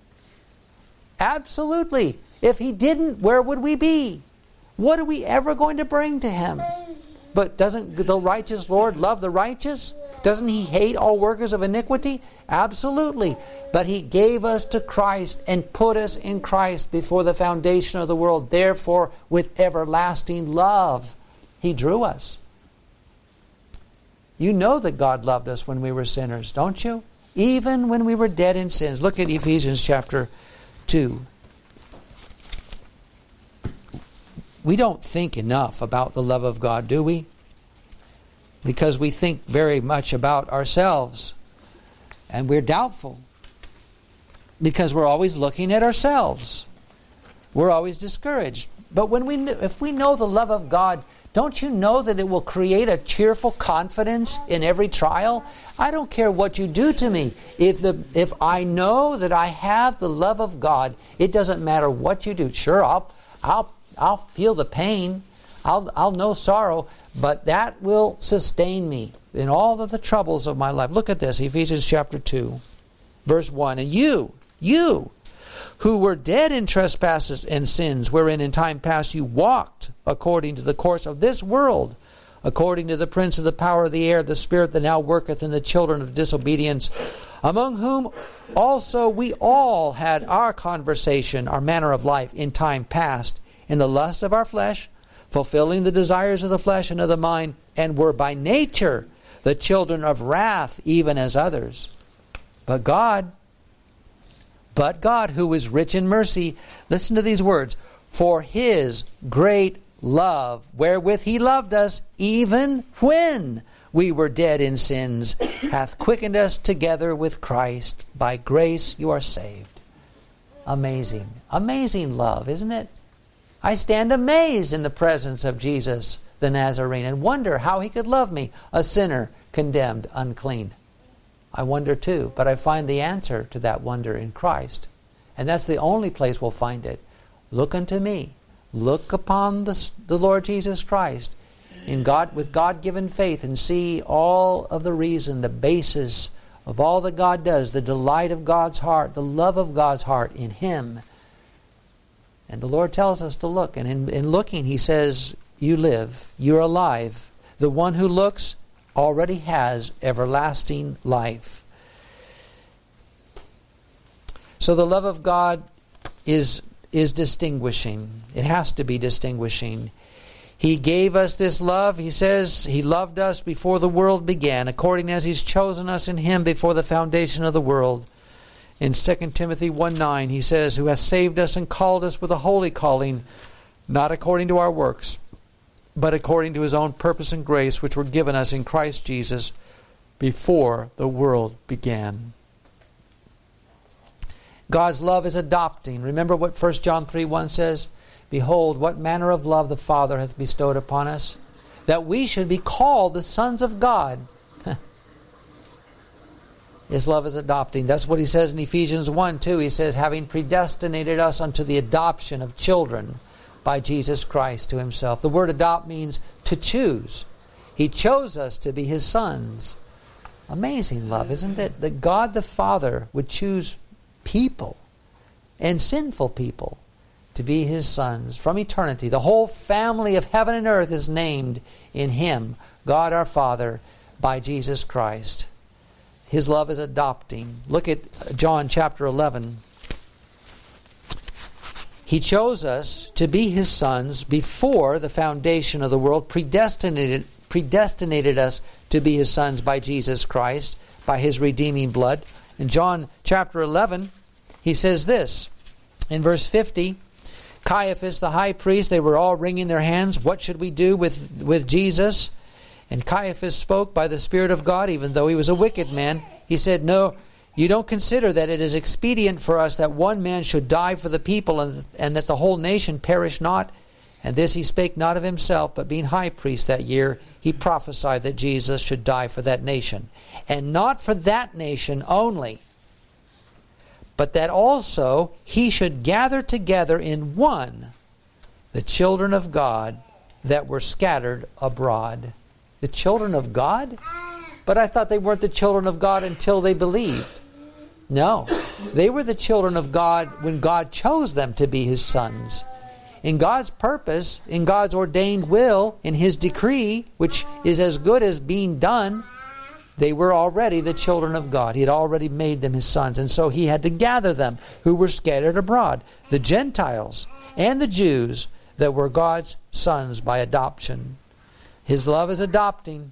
Absolutely. If He didn't, where would we be? What are we ever going to bring to Him? But doesn't the righteous Lord love the righteous? Doesn't He hate all workers of iniquity? Absolutely. But He gave us to Christ and put us in Christ before the foundation of the world. Therefore, with everlasting love, He drew us. You know that God loved us when we were sinners, don't you? Even when we were dead in sins. Look at Ephesians chapter two. We don't think enough about the love of God, do we? Because we think very much about ourselves. And we're doubtful. Because we're always looking at ourselves. We're always discouraged. But when we, if we know the love of God, don't you know that it will create a cheerful confidence in every trial? I don't care what you do to me. If the if I know that I have the love of God, it doesn't matter what you do. Sure, I'll I'll I'll feel the pain. I'll I'll know sorrow, but that will sustain me in all of the troubles of my life. Look at this, Ephesians chapter two, verse one. And you, you, who were dead in trespasses and sins, wherein in time past you walked according to the course of this world, according to the prince of the power of the air, the spirit that now worketh in the children of disobedience, among whom also we all had our conversation, our manner of life in time past, in the lust of our flesh, fulfilling the desires of the flesh and of the mind, and were by nature the children of wrath, even as others. But God, but God, who is rich in mercy, listen to these words, for His great love, wherewith He loved us, even when we were dead in sins, hath quickened us together with Christ. By grace you are saved. Amazing. Amazing love, isn't it? I stand amazed in the presence of Jesus the Nazarene and wonder how He could love me, a sinner condemned unclean. I wonder too, but I find the answer to that wonder in Christ. And that's the only place we'll find it. Look unto me. Look upon the, the Lord Jesus Christ in God with God-given faith and see all of the reason, the basis of all that God does, the delight of God's heart, the love of God's heart in Him. And the Lord tells us to look. And in, in looking, He says, you live, you're alive. The one who looks already has everlasting life. So the love of God is, is distinguishing. It has to be distinguishing. He gave us this love. He says He loved us before the world began, according as He's chosen us in Him before the foundation of the world. In Second Timothy one nine, he says, who has saved us and called us with a holy calling, not according to our works, but according to His own purpose and grace, which were given us in Christ Jesus before the world began. God's love is adopting. Remember what First John three one says? Behold, what manner of love the Father hath bestowed upon us, that we should be called the sons of God. His love is adopting. That's what he says in Ephesians one two. He says, having predestinated us unto the adoption of children by Jesus Christ to himself. The word adopt means to choose. He chose us to be his sons. Amazing love, isn't it? That God the Father would choose people, and sinful people, to be his sons from eternity. The whole family of heaven and earth is named in him, God our Father, by Jesus Christ. His love is adopting. Look at John chapter eleven. He chose us to be his sons before the foundation of the world, predestinated, predestinated us to be his sons by Jesus Christ, by his redeeming blood. In John chapter eleven, he says this, in verse fifty, Caiaphas, the high priest, they were all wringing their hands. What should we do with, with Jesus? And Caiaphas spoke by the Spirit of God, even though he was a wicked man. He said, no, you don't consider that it is expedient for us that one man should die for the people, and, and that the whole nation perish not? And this he spake not of himself, but being high priest that year, he prophesied that Jesus should die for that nation. And not for that nation only, but that also he should gather together in one the children of God that were scattered abroad. The children of God? But I thought they weren't the children of God until they believed. No, they were the children of God when God chose them to be his sons. In God's purpose, in God's ordained will, in his decree, which is as good as being done, they were already the children of God. He had already made them his sons. And so he had to gather them who were scattered abroad, the Gentiles and the Jews that were God's sons by adoption. His love is adopting.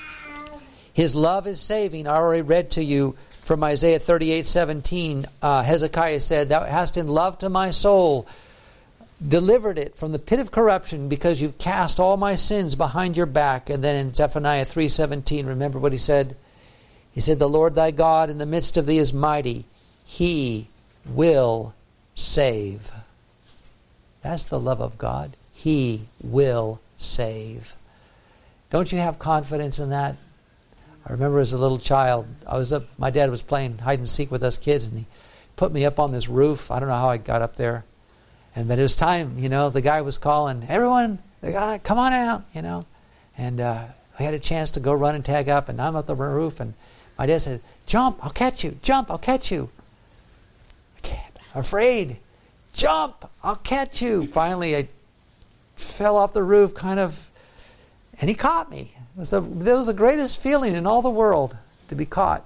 His love is saving. I already read to you from Isaiah thirty-eight seventeen. Uh, Hezekiah said, thou hast in love to my soul delivered it from the pit of corruption, because you've cast all my sins behind your back. And then in Zephaniah three seventeen, remember what he said? He said, the Lord thy God in the midst of thee is mighty. He will save. That's the love of God. He will save. Don't you have confidence in that? I remember as a little child, I was up, my dad was playing hide and seek with us kids, and he put me up on this roof. I don't know how I got up there. And but it was time, you know, the guy was calling, everyone, come on out, you know. And uh, we had a chance to go run and tag up, and I'm up the roof, and my dad said, jump, I'll catch you, jump, I'll catch you. I can't, I'm afraid. Jump, I'll catch you. Finally, I fell off the roof, kind of, and he caught me. It was, the, it was the greatest feeling in all the world, to be caught.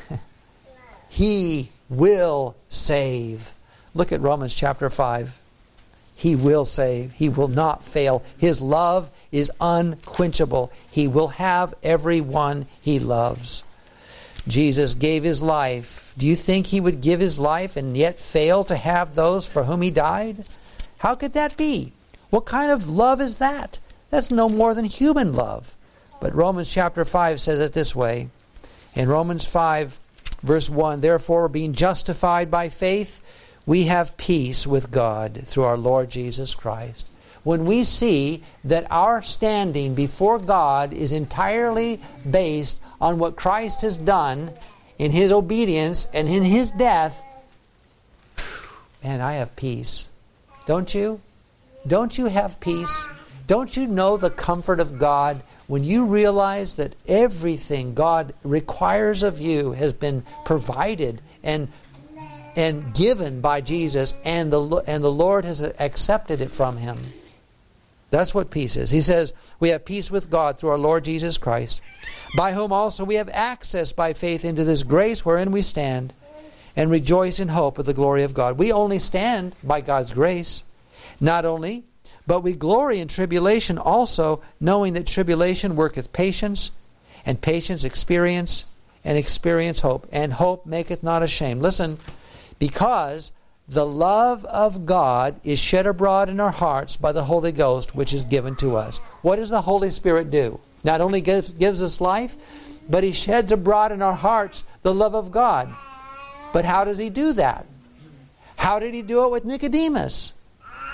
He will save. Look at Romans chapter five. He will save. He will not fail. His love is unquenchable. He will have everyone he loves. Jesus gave his life. Do you think he would give his life and yet fail to have those for whom he died? How could that be? What kind of love is that? That's no more than human love. But Romans chapter five says it this way. In Romans five, verse one, therefore, being justified by faith, we have peace with God through our Lord Jesus Christ. When we see that our standing before God is entirely based on what Christ has done in his obedience and in his death, man, I have peace. Don't you? Don't you have peace? Don't you know the comfort of God when you realize that everything God requires of you has been provided and and given by Jesus, and the and the Lord has accepted it from him? That's what peace is. He says, we have peace with God through our Lord Jesus Christ, by whom also we have access by faith into this grace wherein we stand, and rejoice in hope of the glory of God. We only stand by God's grace. Not only, but we glory in tribulation also, knowing that tribulation worketh patience, and patience experience, and experience hope. And hope maketh not ashamed. Listen, because the love of God is shed abroad in our hearts by the Holy Ghost, which is given to us. What does the Holy Spirit do? Not only gives, gives us life, but he sheds abroad in our hearts the love of God. But how does he do that? How did he do it with Nicodemus?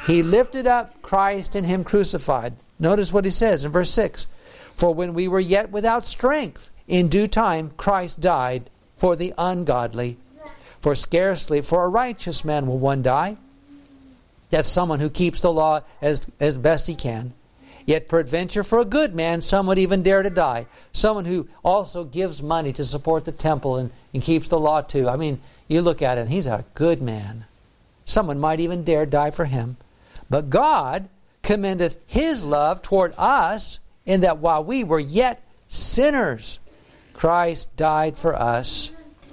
He lifted up Christ and Him crucified. Notice what he says in verse six. For when we were yet without strength, in due time Christ died for the ungodly. For scarcely for a righteous man will one die. That's someone who keeps the law as, as best he can. Yet peradventure for a good man some would even dare to die. Someone who also gives money to support the temple and, and keeps the law too. I mean, you look at it and he's a good man. Someone might even dare die for him. But God commendeth His love toward us, in that while we were yet sinners, Christ died for us.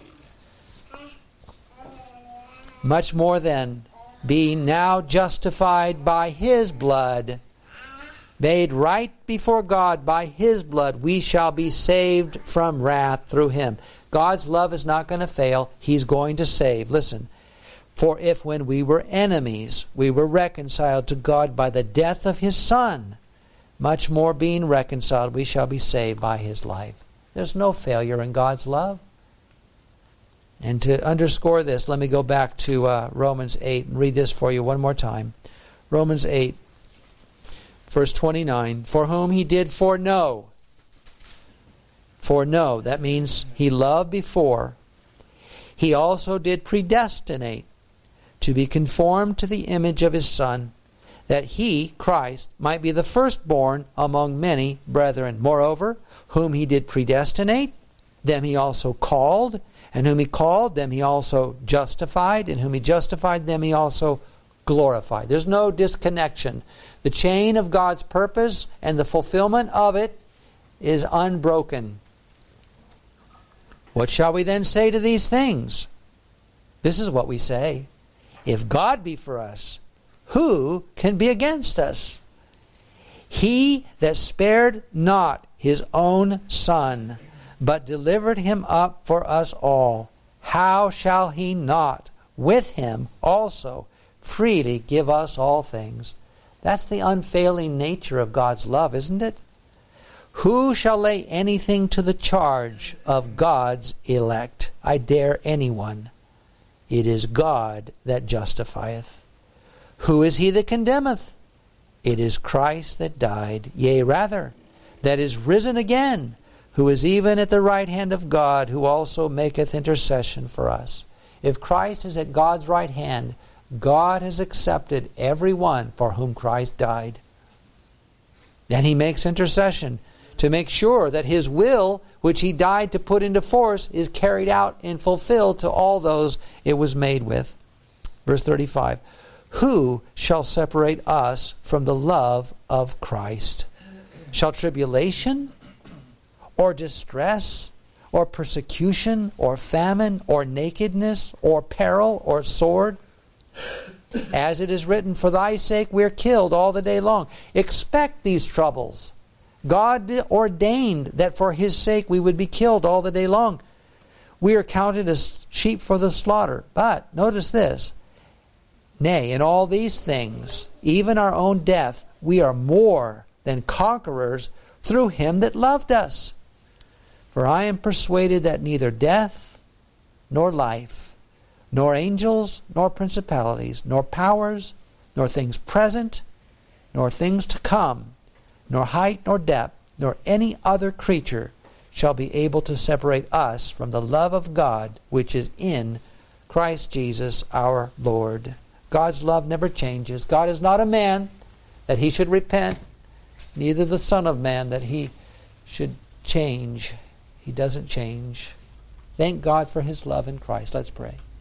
Much more then, being now justified by His blood, made right before God by His blood, we shall be saved from wrath through Him. God's love is not going to fail. He's going to save. Listen. For if when we were enemies, we were reconciled to God by the death of His Son, much more being reconciled, we shall be saved by His life. There's no failure in God's love. And to underscore this, let me go back to uh, Romans eight and read this for you one more time. Romans eight, verse twenty-nine. For whom He did foreknow. Foreknow, that means He loved before. He also did predestinate to be conformed to the image of His Son, that He, Christ, might be the firstborn among many brethren. Moreover, whom He did predestinate, them He also called, and whom He called, them He also justified, and whom He justified, them He also glorified. There's no disconnection. The chain of God's purpose and the fulfillment of it is unbroken. What shall we then say to these things? This is what we say. If God be for us, who can be against us? He that spared not His own Son, but delivered Him up for us all, how shall He not with Him also freely give us all things? That's the unfailing nature of God's love, isn't it? Who shall lay anything to the charge of God's elect? I dare anyone. It is God that justifieth. Who is he that condemneth? It is Christ that died, yea rather, that is risen again, who is even at the right hand of God, who also maketh intercession for us. If Christ is at God's right hand, God has accepted every one for whom Christ died. And He makes intercession to make sure that His will, which He died to put into force, is carried out and fulfilled to all those it was made with. Verse thirty-five. Who shall separate us from the love of Christ? Shall tribulation, or distress, or persecution, or famine, or nakedness, or peril, or sword? As it is written, for thy sake we are killed all the day long. Expect these troubles. God ordained that for His sake we would be killed all the day long. We are counted as sheep for the slaughter. But, notice this, nay, in all these things, even our own death, we are more than conquerors through Him that loved us. For I am persuaded that neither death, nor life, nor angels, nor principalities, nor powers, nor things present, nor things to come, nor height, nor depth, nor any other creature shall be able to separate us from the love of God which is in Christ Jesus our Lord. God's love never changes. God is not a man that He should repent, neither the Son of Man that He should change. He doesn't change. Thank God for His love in Christ. Let's pray.